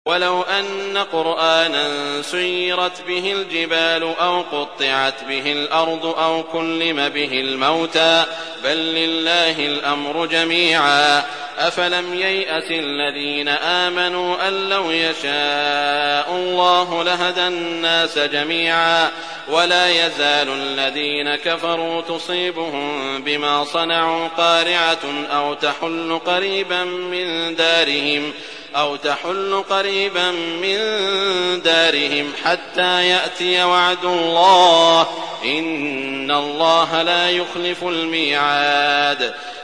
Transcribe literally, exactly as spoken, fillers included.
ولو أن قرآنا سيرت به الجبال أو قطعت به الأرض أو كلم به الموتى بل لله الأمر جميعا أفلم ييأس الذين آمنوا أن لو يشاء الله لهدى الناس جميعا ولا يزال الذين كفروا تصيبهم بما صنعوا قارعة أو تحل قريبا من دارهم أو تحل قريبا من دارهم حتى يأتي وعد الله إن الله لا يخلف الميعاد